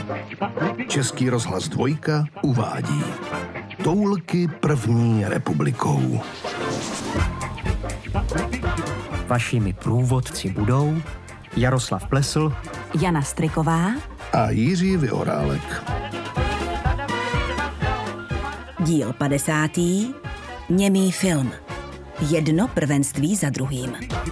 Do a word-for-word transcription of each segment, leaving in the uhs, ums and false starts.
Český rozhlas Dvojka uvádí Toulky první republikou. Vašimi průvodci budou Jaroslav Plesl, Jana Striková a Jiří Vyhorálek. Díl padesátý. Němý film. Jedno prvenství za druhým.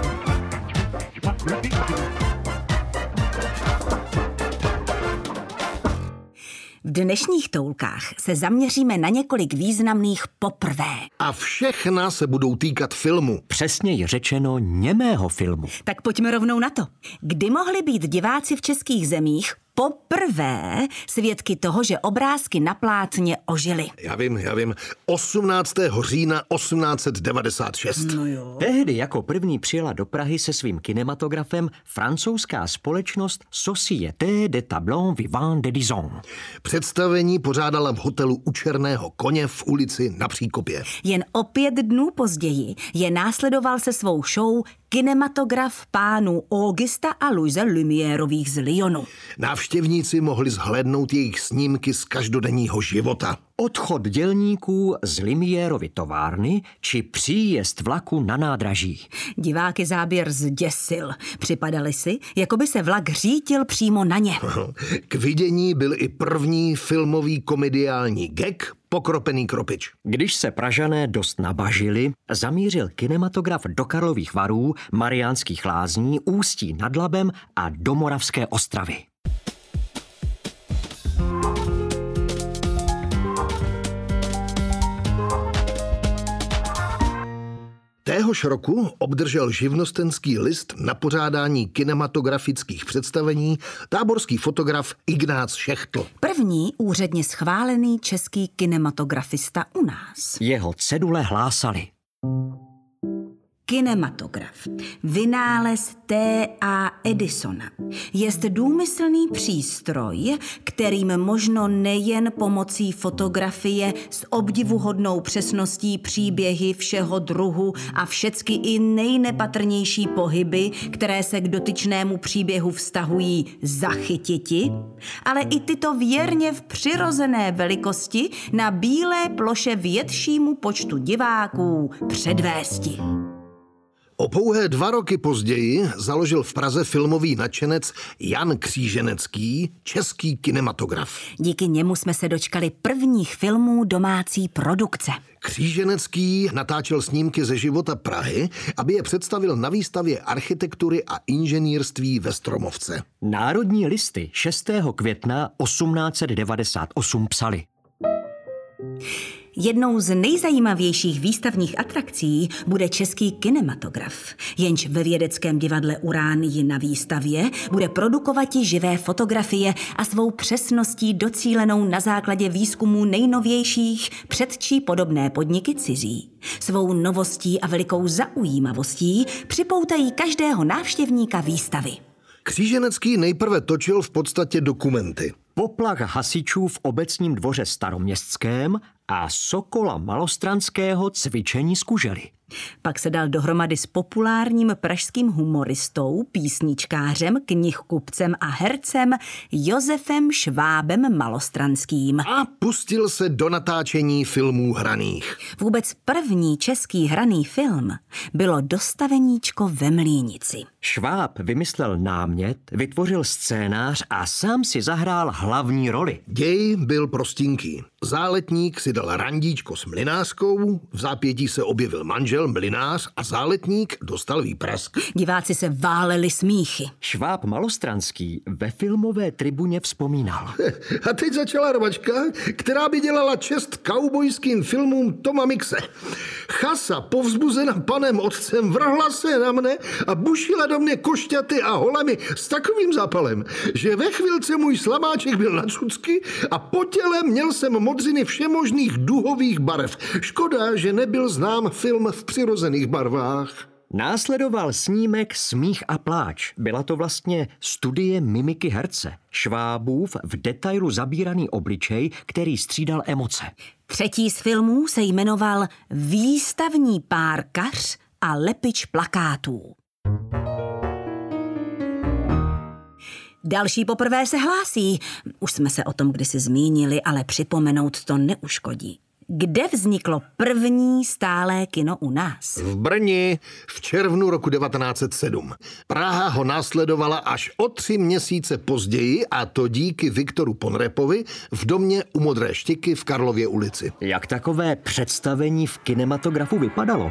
V dnešních toulkách se zaměříme na několik významných poprvé. A všechna se budou týkat filmu. Přesněji řečeno němého filmu. Tak pojďme rovnou na to. Kdy mohli být diváci v českých zemích poprvé svědky toho, že obrázky na plátně ožily? Já vím, já vím. osmnáctého října osmnáct set devadesát šest. No jo. Tehdy jako první přijela do Prahy se svým kinematografem francouzská společnost Société de Tableaux Vivants de Dijon. Představení pořádala v hotelu U Černého koně v ulici Na Příkopě. Jen o pět dnů později je následoval se svou show kinematograf pánů Augusta a Louise Lumiérových z Lyonu. Návštěvníci mohli zhlédnout jejich snímky z každodenního života. Odchod dělníků z Lumiérovy továrny či příjezd vlaku na nádraží. Diváky záběr zděsil. Připadali si, jako by se vlak řítil přímo na ně. K vidění byl i první filmový komediální gag Pokropený kropič. Když se Pražané dost nabažili, zamířil kinematograf do Karlových Varů, Mariánských Lázní, Ústí nad Labem a do Moravské Ostravy. Téhož roku obdržel živnostenský list na pořádání kinematografických představení táborský fotograf Ignác Šechtl. První úředně schválený český kinematografista u nás. Jeho cedule hlásali: Kinematograf. Vynález T A Edisona. Jest důmyslný přístroj, kterým možno nejen pomocí fotografie s obdivuhodnou přesností příběhy všeho druhu a všecky i nejnepatrnější pohyby, které se k dotyčnému příběhu vztahují, zachytiti, ale i tyto věrně v přirozené velikosti na bílé ploše většímu počtu diváků předvésti. O pouhé dva roky později založil v Praze filmový nadšenec Jan Kříženecký český kinematograf. Díky němu jsme se dočkali prvních filmů domácí produkce. Kříženecký natáčel snímky ze života Prahy, aby je představil na výstavě architektury a inženýrství ve Stromovce. Národní listy šestého května osmnáct set devadesát osm psali: Jednou z nejzajímavějších výstavních atrakcí bude český kinematograf, jenž ve vědeckém divadle Uránii na výstavě bude produkovati živé fotografie a svou přesností docílenou na základě výzkumů nejnovějších předčí podobné podniky cizí. Svou novostí a velikou zaujímavostí připoutají každého návštěvníka výstavy. Kříženecký nejprve točil v podstatě dokumenty. Poplach hasičů v obecním dvoře staroměstském a Sokola Malostranského cvičení z kužely. Pak se dal dohromady s populárním pražským humoristou, písničkářem, knihkupcem a hercem Josefem Švábem Malostranským. A pustil se do natáčení filmů hraných. Vůbec první český hraný film bylo Dostaveníčko ve Mlýnici. Šváb vymyslel námět, vytvořil scénář a sám si zahrál hlavní roli. Děj byl prostinký. Záletník si dal randíčko s mlynářkou, v zápětí se objevil manžel, mlynář a záletník dostal výprask. Diváci se váleli smíchy. Šváb Malostranský ve filmové tribuně vzpomínal: A teď začala rvačka, která by dělala čest kaubojským filmům Toma Mixe. Chasa, povzbuzena panem otcem, vrhla se na mne a bušila do mě košťaty a holemi s takovým zápalem, že ve chvilce můj slamáček byl na cucky a po těle měl jsem modřiny všemožných duhových barev. Škoda, že nebyl znám film v přirozených barvách. Následoval snímek Smích a pláč. Byla to vlastně studie mimiky herce. Švábův v detailu zabíraný obličej, který střídal emoce. Třetí z filmů se jmenoval Výstavní párkař a lepič plakátů. Další poprvé se hlásí. Už jsme se o tom kdysi zmínili, ale připomenout to neuškodí. Kde vzniklo první stálé kino u nás? V Brně v červnu roku devatenáct set sedm. Praha ho následovala až o tři měsíce později, a to díky Viktoru Ponrepovi v domě u Modré Štiky v Karlově ulici. Jak takové představení v kinematografu vypadalo?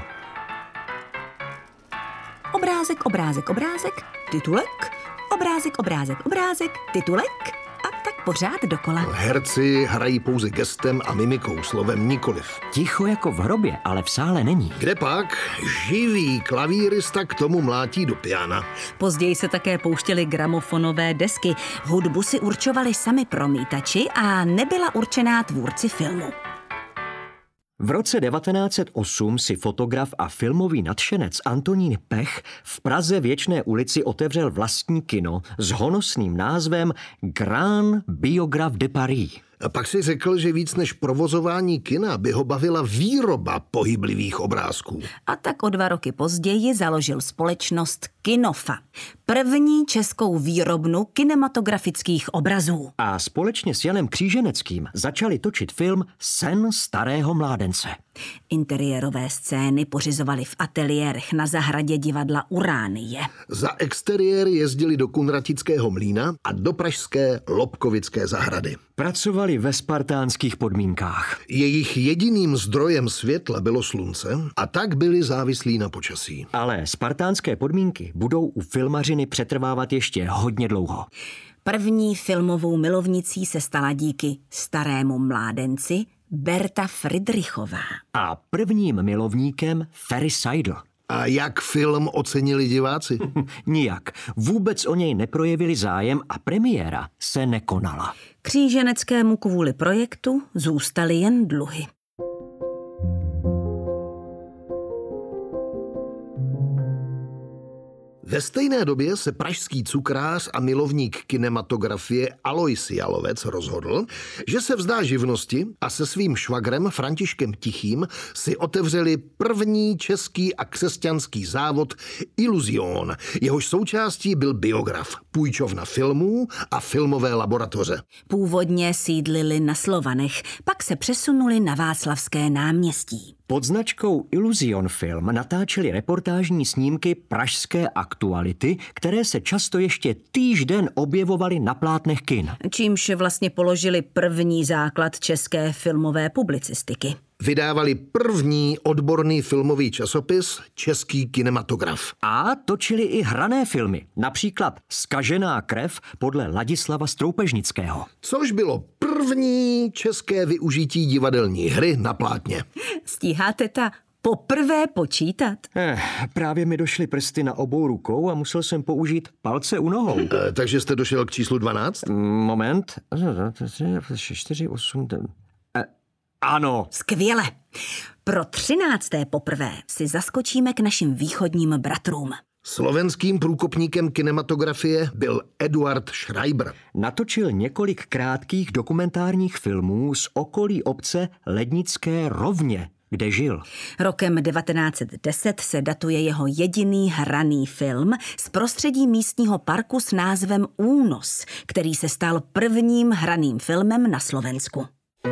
Obrázek, obrázek, obrázek, titulek, obrázek, obrázek, obrázek, titulek a tak pořád dokola. Herci hrají pouze gestem a mimikou, slovem nikoliv. Ticho jako v hrobě, ale v sále není. Kde pak živý klavírista k tomu mlátí do piana. Později se také pouštěly gramofonové desky. Hudbu si určovali sami promítači a nebyla určená tvůrci filmu. V roce devatenáct set osm si fotograf a filmový nadšenec Antonín Pech v Praze Věčné ulici otevřel vlastní kino s honosným názvem Grand Biographe de Paris. A pak si řekl, že víc než provozování kina by ho bavila výroba pohyblivých obrázků. A tak o dva roky později založil společnost Kinofa. První českou výrobnu kinematografických obrazů. A společně s Janem Kříženeckým začali točit film Sen starého mládence. Interiérové scény pořizovali v ateliérech na zahradě divadla Uránie. Za exteriéry jezdili do Kunratického mlýna a do pražské Lobkovické zahrady. Pracovali ve spartánských podmínkách. Jejich jediným zdrojem světla bylo slunce a tak byli závislí na počasí. Ale spartánské podmínky budou u filmařiny přetrvávat ještě hodně dlouho. První filmovou milovnicí se stala díky starému mládenci Berta Friedrichová. A prvním milovníkem Ferry Seidel. A jak film ocenili diváci? Nijak. Vůbec o něj neprojevili zájem a premiéra se nekonala. Kříženeckému kvůli projektu zůstaly jen dluhy. Ve stejné době se pražský cukrář a milovník kinematografie Alois Jalovec rozhodl, že se vzdá živnosti a se svým švagrem Františkem Tichým si otevřeli první český a křesťanský závod Illusion. Jehož součástí byl biograf, půjčovna filmů a filmové laboratoře. Původně sídlili na Slovanech, pak se přesunuli na Václavské náměstí. Pod značkou Illusion Film natáčeli reportážní snímky pražské aktuality, které se často ještě týžden objevovaly na plátnech kin. Čímž vlastně položili první základ české filmové publicistiky. Vydávali první odborný filmový časopis Český kinematograf. A točili i hrané filmy, například Zkažená krev podle Ladislava Stroupežnického. Což bylo první české využití divadelní hry na plátně. Stíháte ta poprvé počítat? Eh, právě mi došly prsty na obou rukou a musel jsem použít palce u nohou. E, takže jste došel k číslu dvanáct? Moment. čtyři, osm, eh, ano. Skvěle. Pro třinácté poprvé si zaskočíme k našim východním bratrům. Slovenským průkopníkem kinematografie byl Eduard Schreiber. Natočil několik krátkých dokumentárních filmů z okolí obce Lednické Rovně, kde žil. Rokem devatenáct set deset se datuje jeho jediný hraný film z prostředí místního parku s názvem Únos, který se stal prvním hraným filmem na Slovensku.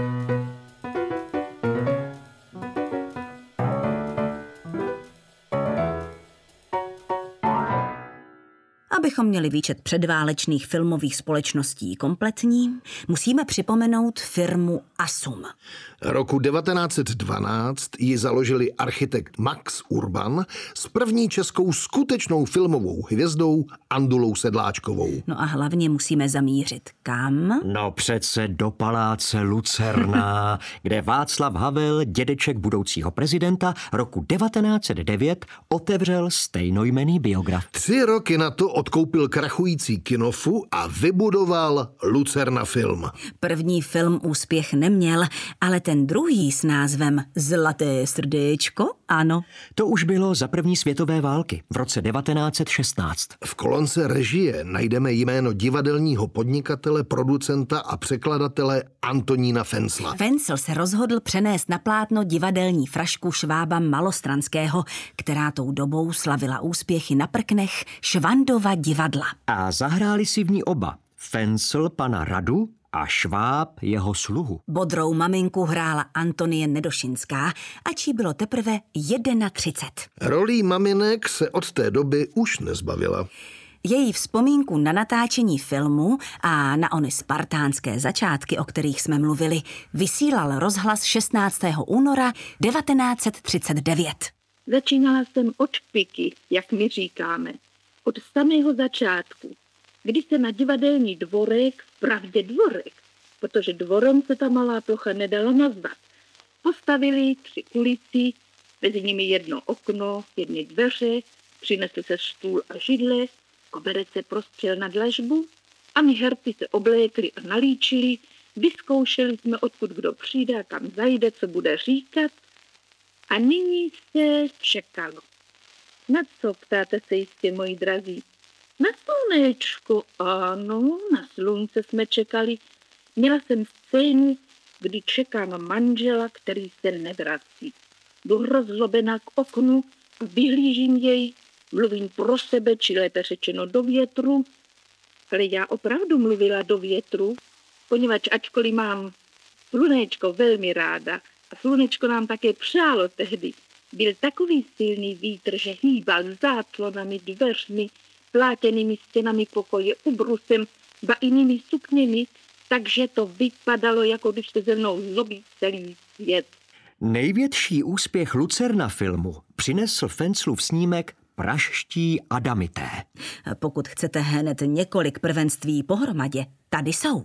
Abychom měli výčet předválečných filmových společností kompletní, musíme připomenout firmu Asum. Roku devatenáct set dvanáct ji založili architekt Max Urban s první českou skutečnou filmovou hvězdou Andulou Sedláčkovou. No a hlavně musíme zamířit kam? No přece do paláce Lucerna, kde Václav Havel, dědeček budoucího prezidenta, roku devatenáct set devět otevřel stejnojmenný biograf. Tři roky na to odkoupil krachující Kinofu a vybudoval Lucerna Film. První film úspěch neměl, ale ten druhý s názvem Zlaté srdéčko, ano. To už bylo za první světové války v roce devatenáct set šestnáct. V kolonce režie najdeme jméno divadelního podnikatele, producenta a překladatele Antonína Fencla. Fencl se rozhodl přenést na plátno divadelní frašku Švába Malostranského, která tou dobou slavila úspěchy na prknech Švandova divadla. divadla. A zahráli si v ní oba. Fencl pana Radu a Šváb jeho sluhu. Bodrou maminku hrála Antonie Nedošinská, ač jí bylo teprve třicet jedna. Rolí maminek se od té doby už nezbavila. Její vzpomínku na natáčení filmu a na ony spartánské začátky, o kterých jsme mluvili, vysílal rozhlas šestnáctého února devatenáct set třicet devět. Začínala jsem od špiky, jak my říkáme, od samého začátku, kdy se na divadelní dvorek, vpravdě dvorek, protože dvorem se ta malá plocha nedala nazvat, postavili tři ulici, mezi nimi jedno okno, jedny dveře, přinesl se stůl a židle, koberec se prostřel na dlažbu a my herci se oblékli a nalíčili, vyzkoušeli jsme, odkud kdo přijde a kam zajde, co bude říkat. A nyní se čekalo. Na co, ptáte se jistě, moji drazí? Na slunečko, ano, na slunce jsme čekali. Měla jsem scénu, kdy čekám manžela, který se nevrací. Jdu rozlobená k oknu a vyhlížím jej, mluvím pro sebe, či lépe řečeno do větru, ale já opravdu mluvila do větru, poněvadž ačkoliv mám slunečko velmi ráda a slunečko nám také přálo tehdy, byl takový silný vítr, že hýbal záclonami, dveřmi, plátěnými stěnami pokoje, ubrusem, ba jinými sukněmi, takže to vypadalo, jako když se ze mnou zlobí celý svět. Největší úspěch Lucerna filmu přinesl Fenclův snímek Pražští Adamité. Pokud chcete hned několik prvenství pohromadě, tady jsou.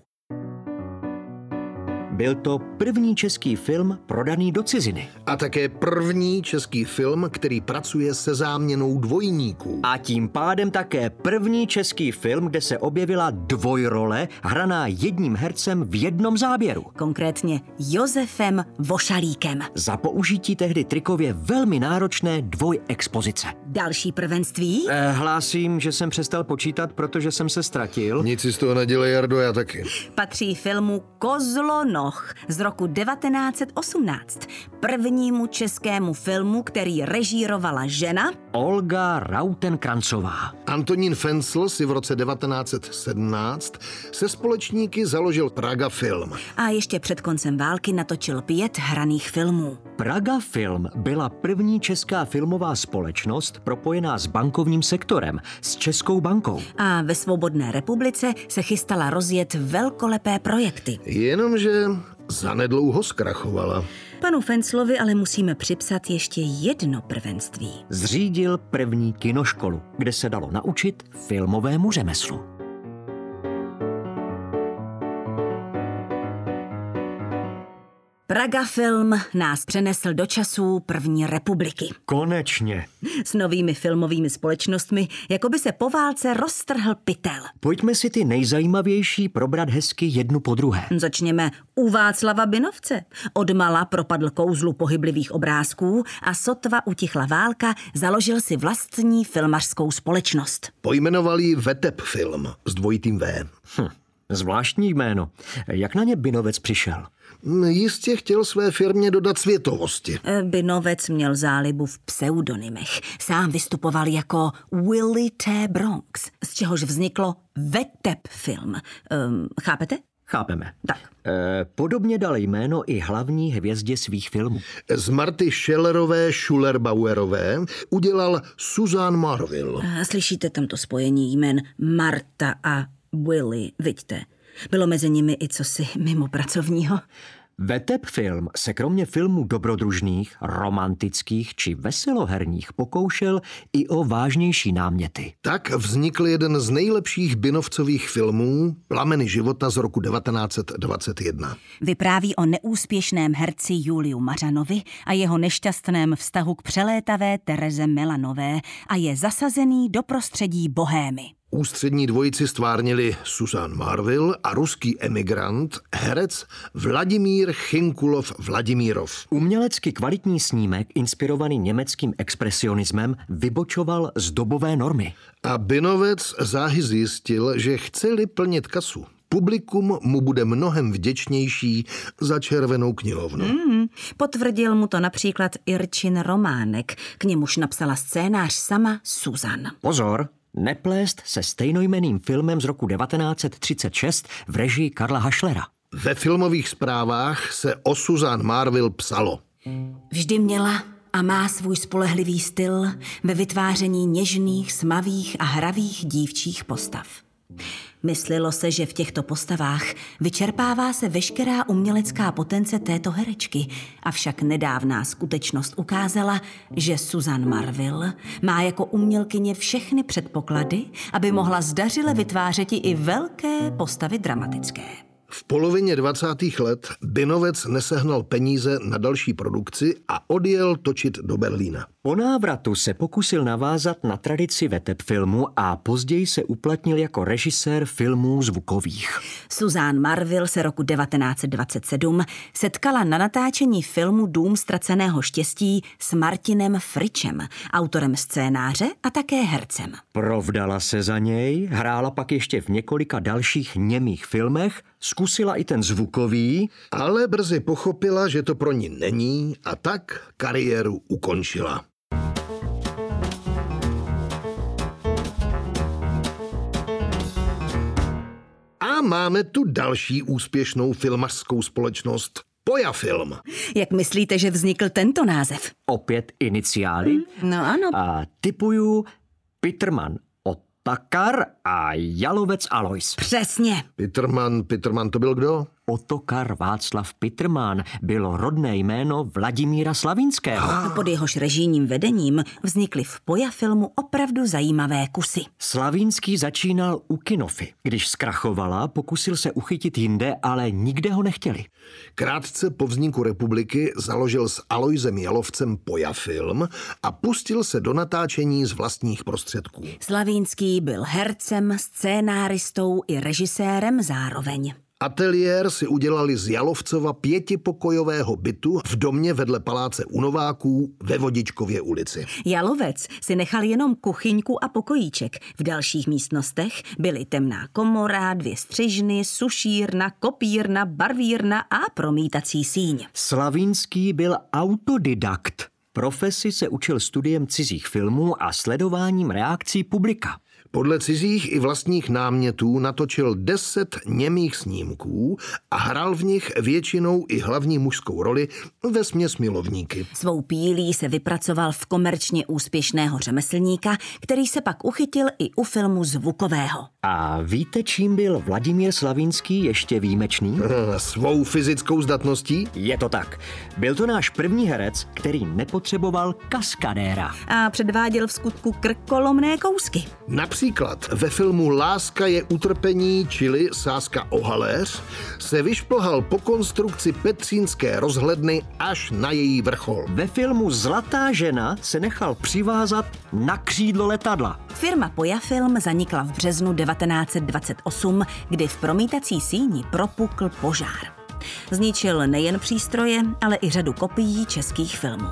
Byl to první český film prodaný do ciziny. A také první český film, který pracuje se záměnou dvojníků. A tím pádem také první český film, kde se objevila dvojrole hraná jedním hercem v jednom záběru. Konkrétně Josefem Vošalíkem. Za použití tehdy trikově velmi náročné dvojexpozice. Další prvenství? Eh, hlásím, že jsem přestal počítat, protože jsem se ztratil. Nic si z toho nedělej, Jardo, já taky. Patří filmu Kozlonoch z roku devatenáct set osmnáct. Prvnímu českému filmu, který režírovala žena Olga Rautenkrancová. Antonín Fencl si v roce devatenáct set sedmnáct se společníky založil Praga Film. A ještě před koncem války natočil pět hraných filmů. Praga Film byla první česká filmová společnost propojená s bankovním sektorem, s Českou bankou. A ve Svobodné republice se chystala rozjet velkolepé projekty. Jenomže zanedlouho zkrachovala. Panu Fenclovi ale musíme připsat ještě jedno prvenství. Zřídil první kinoškolu, kde se dalo naučit filmovému řemeslu. Praga Film nás přenesl do časů první republiky. Konečně. S novými filmovými společnostmi, jako by se po válce roztrhl pytel. Pojďme si ty nejzajímavější probrat hezky jednu po druhé. Začněme u Václava Binovce. Odmala propadl kouzlu pohyblivých obrázků a sotva utichla válka, založil si vlastní filmařskou společnost. Pojmenoval ji Vetep Film s dvojitým V. Hm, zvláštní jméno. Jak na ně Binovec přišel? Jistě chtěl své firmě dodat světovosti. Binovec měl zálibu v pseudonymech. Sám vystupoval jako Willie T. Bronx, z čehož vzniklo Vetep Film. Um, chápete? Chápeme. Tak. E, podobně dal jméno i hlavní hvězdě svých filmů. Z Marty Schellerové Schuller-Bauerové udělal Susan Marville. Slyšíte tamto spojení jmen Marta a Willie, vidíte? Bylo mezi nimi i cosi mimo pracovního. Vetep Film se kromě filmů dobrodružných, romantických či veseloherních pokoušel i o vážnější náměty. Tak vznikl jeden z nejlepších Binovcových filmů Plameny života z roku devatenáct set dvacet jedna. Vypráví o neúspěšném herci Juliu Mařanovi a jeho nešťastném vztahu k přelétavé Tereze Melanové a je zasazený do prostředí bohémy. Ústřední dvojici stvárnili Susan Marville a ruský emigrant, herec Vladimír Chinkulov Vladimírov. Umělecky kvalitní snímek, inspirovaný německým expresionismem, vybočoval z dobové normy. A Binovec záhy zjistil, že chce-li plnit kasu, publikum mu bude mnohem vděčnější za Červenou knihovnu. Mm, potvrdil mu to například Irčin Románek, k němuž napsala scénář sama Susan. Pozor! neplést se stejnojmenným filmem z roku devatenáct set třicet šest v režii Karla Haschlera. Ve filmových zprávách se o Susan Marville psalo. Vždy měla a má svůj spolehlivý styl ve vytváření něžných, smavých a hravých dívčích postav. Myslelo se, že v těchto postavách vyčerpává se veškerá umělecká potence této herečky, avšak nedávná skutečnost ukázala, že Susan Marville má jako umělkyně všechny předpoklady, aby mohla zdařile vytvářet i velké postavy dramatické. V polovině dvacátých let Binovec nesehnal peníze na další produkci a odjel točit do Berlína. Po návratu se pokusil navázat na tradici weteb filmu a později se uplatnil jako režisér filmů zvukových. Susan Marville se roku devatenáct set dvacet sedm setkala na natáčení filmu Dům ztraceného štěstí s Martinem Fričem, autorem scénáře a také hercem. Provdala se za něj, hrála pak ještě v několika dalších němých filmech, zkusila i ten zvukový, ale brzy pochopila, že to pro ní není a tak kariéru ukončila. A máme tu další úspěšnou filmařskou společnost Poja Film. Jak myslíte, že vznikl tento název? Opět iniciály. No ano. A typuju Peterman Otakar a Jalovec Alois. Přesně. Peterman, Peterman to byl kdo? Otakar Václav Peterman bylo rodné jméno Vladimíra Slavinského. A pod jehož režijním vedením vznikly v Poja Filmu opravdu zajímavé kusy. Slavinský začínal u Kinofy. Když zkrachovala, pokusil se uchytit jinde, ale nikde ho nechtěli. Krátce po vzniku republiky založil s Aloisem Jalovcem Poja Film a pustil se do natáčení z vlastních prostředků. Slavinský byl hercem, scénáristou i režisérem zároveň. Ateliér si udělali z Jalovcova pětipokojového bytu v domě vedle paláce u Nováků ve Vodičkově ulici. Jalovec si nechal jenom kuchyňku a pokojíček. V dalších místnostech byly temná komora, dvě střižny, sušírna, kopírna, barvírna a promítací síň. Slavinský byl autodidakt. Profesi se učil studiem cizích filmů a sledováním reakcí publika. Podle cizích i vlastních námětů natočil deset němých snímků a hrál v nich většinou i hlavní mužskou roli vesměs milovníky. Svou pílí se vypracoval v komerčně úspěšného řemeslníka, který se pak uchytil i u filmu zvukového. A víte, čím byl Vladimír Slavinský ještě výjimečný? Svou fyzickou zdatností? Je to tak. Byl to náš první herec, který nepotřeboval kaskadéra. A předváděl v skutku krkolomné kousky. Například ve filmu Láska je utrpení, čili Sázka o haléř, se vyšplhal po konstrukci Petřínské rozhledny až na její vrchol. Ve filmu Zlatá žena se nechal přivázat na křídlo letadla. Firma Poja Film zanikla v březnu devatenáct set dvacet osm, kdy v promítací síni propukl požár. Zničil nejen přístroje, ale i řadu kopií českých filmů.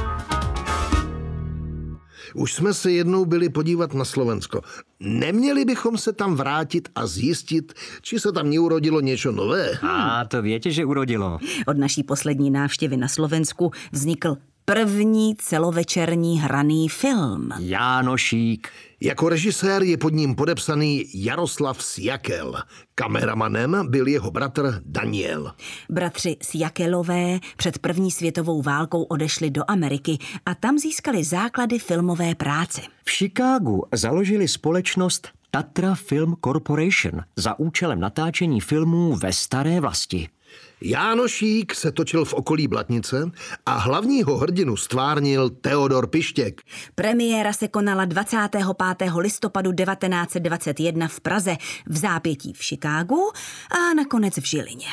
Už jsme se jednou byli podívat na Slovensko. Neměli bychom se tam vrátit a zjistit, či se tam neurodilo něco nové? A to větě, že urodilo. Od naší poslední návštěvy na Slovensku vznikl první celovečerní hraný film. Jánošík. Jako režisér je pod ním podepsaný Jaroslav Sjakel. Kameramanem byl jeho bratr Daniel. Bratři Sjakelové před první světovou válkou odešli do Ameriky a tam získali základy filmové práce. V Chicagu založili společnost Tatra Film Corporation za účelem natáčení filmů ve staré vlasti. Jánošík se točil v okolí Blatnice a hlavního hrdinu stvárnil Teodor Pištěk. Premiéra se konala dvacátého pátého listopadu devatenáct set dvacet jedna v Praze, v zápětí v Chicagu a nakonec v Žilině.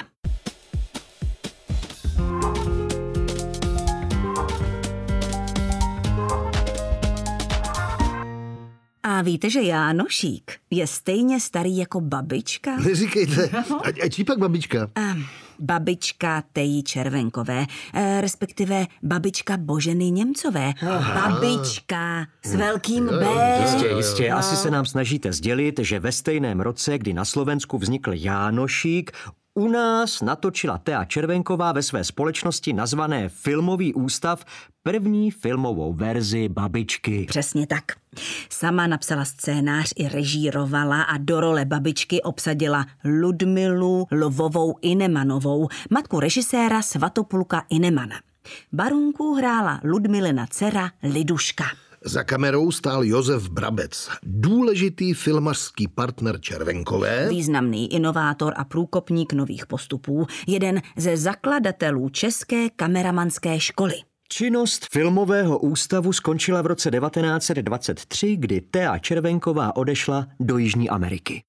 A víte, že Jánošík je stejně starý jako babička? Neříkejte, a, a čí pak babička? Um, babička Teji Červenkové, eh, respektive babička Boženy Němcové. Aha. Babička s velkým B. Jistě, jistě. Asi se nám snažíte sdělit, že ve stejném roce, kdy na Slovensku vznikl Jánošík, U nás natočila Thea Červenková ve své společnosti nazvané Filmový ústav první filmovou verzi Babičky. Přesně tak. Sama napsala scénář i režírovala a do role babičky obsadila Ludmilu Lvovou Inemanovou, matku režiséra Svatopluka Inemana. Barunku hrála Ludmilina dcera Liduška. Za kamerou stál Josef Brabec, důležitý filmařský partner Červenkové. Významný inovátor a průkopník nových postupů, jeden ze zakladatelů České kameramanské školy. Činnost Filmového ústavu skončila v roce devatenáct set dvacet tři, kdy Thea Červenková odešla do Jižní Ameriky.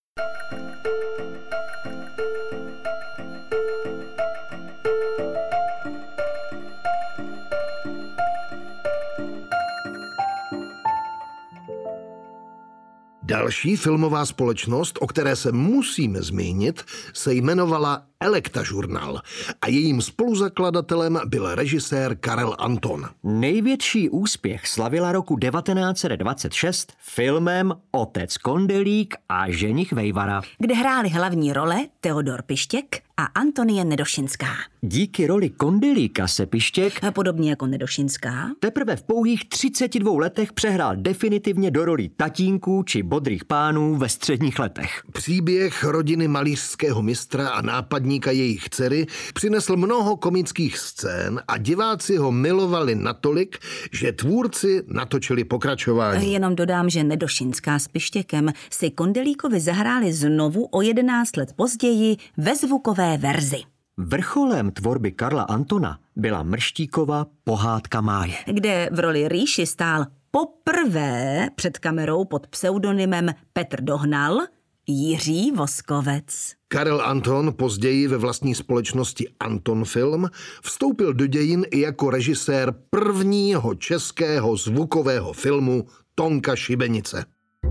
Další filmová společnost, o které se musíme zmínit, se jmenovala Elekta Žurnál a jejím spoluzakladatelem byl režisér Karel Anton. Největší úspěch slavila roku devatenáct set dvacet šest filmem Otec Kondelík a ženich Vejvara, kde hráli hlavní role Teodor Pištěk a Antonie Nedošinská. Díky roli Kondelíka se Pištěk, podobně jako Nedošinská, teprve v pouhých třiceti dvou letech přehrál definitivně do rolí tatínků či bodrých pánů ve středních letech. Příběh rodiny malířského mistra a nápadníka jejich dcery přinesl mnoho komických scén a diváci ho milovali natolik, že tvůrci natočili pokračování. Jenom dodám, že Nedošinská s Pištěkem si Kondelíkovi zahráli znovu o jedenáct let později ve zvukové verzi. Vrcholem tvorby Karla Antona byla Mrštíkova Pohádka Máje, kde v roli Rýši stál poprvé před kamerou pod pseudonymem Petr Dohnal Jiří Voskovec. Karel Anton později ve vlastní společnosti Anton Film vstoupil do dějin i jako režisér prvního českého zvukového filmu Tonka Šibenice.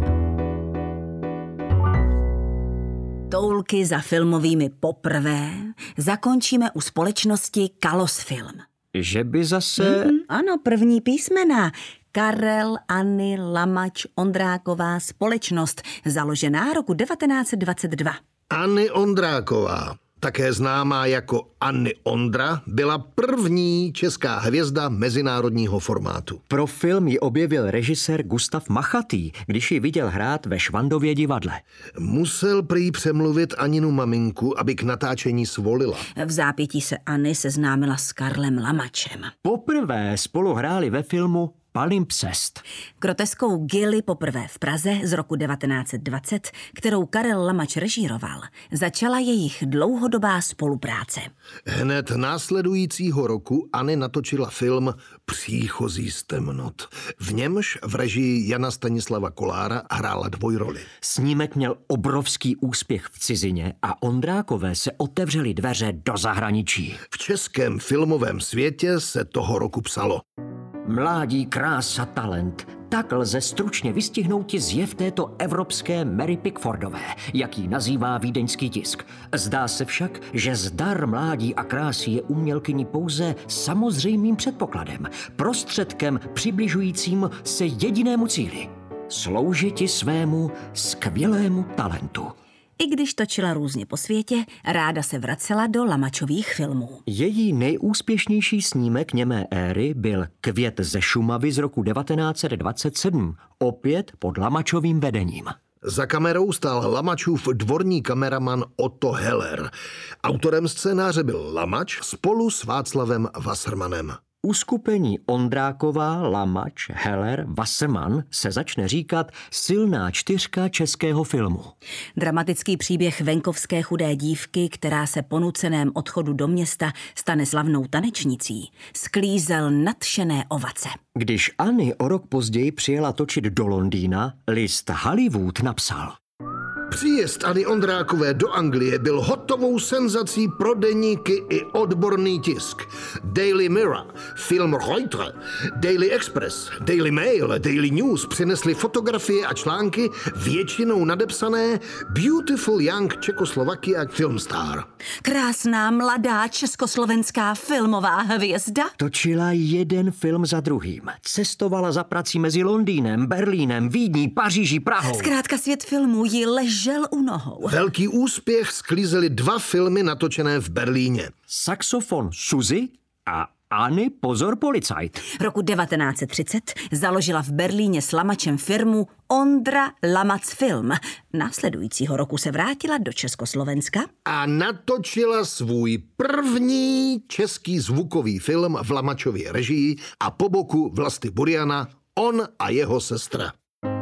Toulky za filmovými poprvé zakončíme u společnosti Kalos Film. Že by zase... Mm-hmm. Ano, první písmena. Karel, Anny, Lamač, Ondráková společnost, založená roku devatenáct set dvacet dva. Anny Ondráková, také známá jako Anny Ondra, byla první česká hvězda mezinárodního formátu. Pro film ji objevil režisér Gustav Machatý, když ji viděl hrát ve Švandově divadle. Musel prý přemluvit Aninu maminku, aby k natáčení svolila. V zápětí se Anny seznámila s Karlem Lamačem. Poprvé spolu hráli ve filmu Palimpsest. Groteskou Gilly poprvé v Praze z roku devatenáct set dvacet, kterou Karel Lamač režíroval, začala jejich dlouhodobá spolupráce. Hned následujícího roku Anny natočila film Příchozí z temnot. V němž v režii Jana Stanislava Kolára hrála dvojroli. Snímek měl obrovský úspěch v cizině a Ondrákové se otevřely dveře do zahraničí. V českém filmovém světě se toho roku psalo: Mládí, krása, talent. Tak lze stručně vystihnout zjev této evropské Mary Pickfordové, jak ji nazývá vídeňský tisk. Zdá se však, že zdar mládí a krásy je umělkyní pouze samozřejmým předpokladem, prostředkem přibližujícím se jedinému cíli. Sloužiti svému skvělému talentu. I když točila různě po světě, ráda se vracela do Lamačových filmů. Její nejúspěšnější snímek němé éry byl Květ ze Šumavy z roku devatenáct set dvacet sedm, opět pod Lamačovým vedením. Za kamerou stál Lamačův dvorní kameraman Otto Heller. Autorem scénáře byl Lamač spolu s Václavem Wassermanem. Uskupení Ondráková, Lamač, Heller, Wasserman se začne říkat silná čtyřka českého filmu. Dramatický příběh venkovské chudé dívky, která se po nuceném odchodu do města stane slavnou tanečnicí, sklízel nadšené ovace. Když Anny o rok později přijela točit do Londýna, list Hollywood napsal: Příjezd Anny Ondrákové do Anglie byl hotovou senzací pro deníky i odborný tisk. Daily Mirror, Film Reuters, Daily Express, Daily Mail, Daily News přinesly fotografie a články většinou nadepsané Beautiful Young Czechoslovakia Film Star. Krásná mladá československá filmová hvězda točila jeden film za druhým. Cestovala za prací mezi Londýnem, Berlínem, Vídní, Paříží, Prahou. Zkrátka svět filmů ji ležel žel u nohou. Velký úspěch sklízely dva filmy natočené v Berlíně. Saxofon Suzy a Ani pozor policajt. Roku devatenáct set třicet založila v Berlíně s Lamačem firmu Ondra Lamac Film. Následujícího roku se vrátila do Československa A natočila svůj první český zvukový film v Lamačově režii a po boku Vlasty Buriana On a jeho sestra.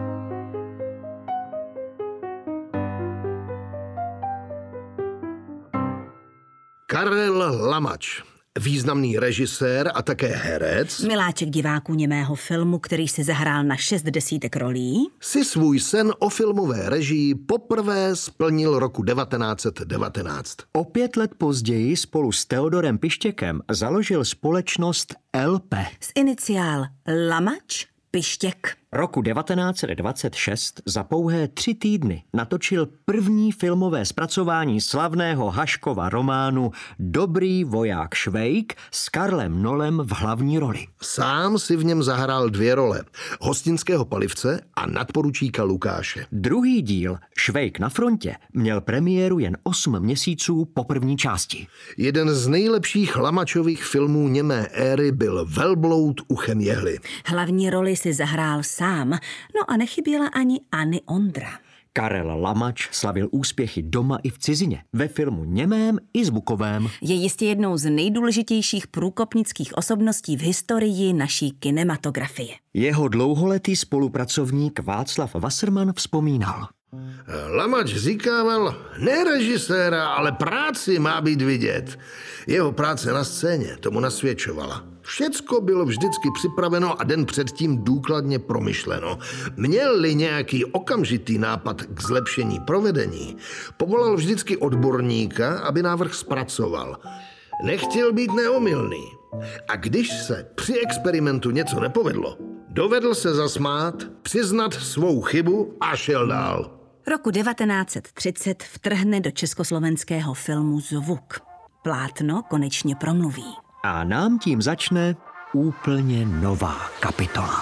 Karel Lamač, významný režisér a také herec, miláček diváků němého filmu, který si zahrál na šest desítek rolí, si svůj sen o filmové režii poprvé splnil roku devatenáct set devatenáct. O pět let později spolu s Teodorem Pištěkem založil společnost L P. s iniciál Lamač Pištěk. Roku devatenáct set dvacet šest za pouhé tři týdny natočil první filmové zpracování slavného Haškova románu Dobrý voják Švejk s Karlem Nolem v hlavní roli. Sám si v něm zahrál dvě role. Hostinského palivce a nadporučíka Lukáše. Druhý díl Švejk na frontě měl premiéru jen osm měsíců po první části. Jeden z nejlepších Lamačových filmů němé éry byl Velbloud uchem jehly. Hlavní roli si zahrál sám, no a nechyběla ani Ani Ondra. Karel Lamač slavil úspěchy doma i v cizině, ve filmu němém i zvukovém. Je jistě jednou z nejdůležitějších průkopnických osobností v historii naší kinematografie. Jeho dlouholetý spolupracovník Václav Wasserman vzpomínal. Lamač říkával, ne režiséra, ale práci má být vidět. Jeho práce na scéně tomu nasvědčovala. Všecko bylo vždycky připraveno a den předtím důkladně promyšleno. Měl-li nějaký okamžitý nápad k zlepšení provedení, povolal vždycky odborníka, aby návrh zpracoval. Nechtěl být neomylný. A když se při experimentu něco nepovedlo, dovedl se zasmát, přiznat svou chybu a šel dál. Roku devatenáct set třicet vtrhne do československého filmu Zvuk. Plátno konečně promluví. A nám tím začne úplně nová kapitola.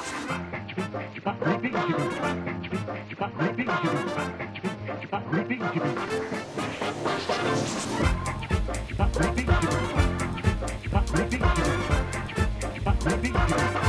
Repeat.